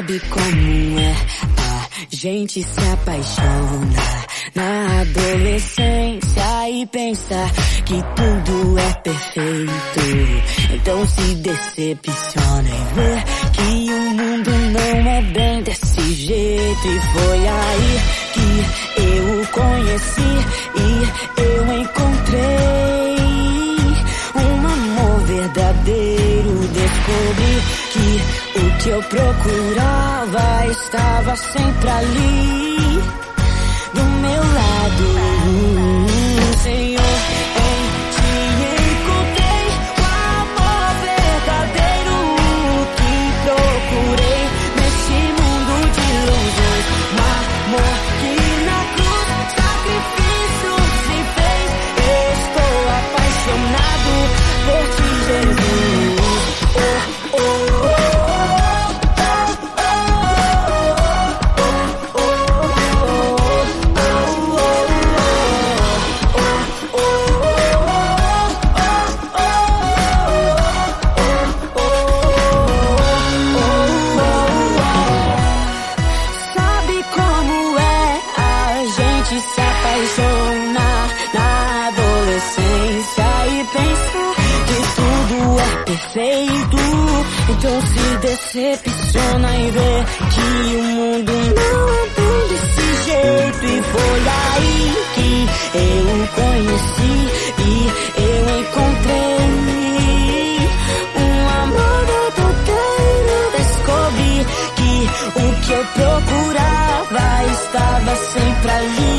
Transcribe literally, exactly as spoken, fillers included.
Sabe como é? A gente se apaixona na adolescência e pensa que tudo é perfeito. Então se decepciona e vê que o mundo não é bem desse jeito. E foi aí que eu o conheci e eu encontrei um amor verdadeiro. Descobri que o que eu procurava estava sempre ali do meu lado. Senhor, em ti encontrei o amor verdadeiro que procurei nesse mundo de ilusões. Um amor que na cruz sacrifício se fez. Estou apaixonado por ti, Jesus. Oh, oh, oh. Se apaixonar na adolescência e pensar que tudo é perfeito. Então se decepciona e vê que o mundo não é bem desse jeito. E foi aí que eu o conheci e eu encontrei um amor verdadeiro. Descobri que o que eu procurava estava sempre ali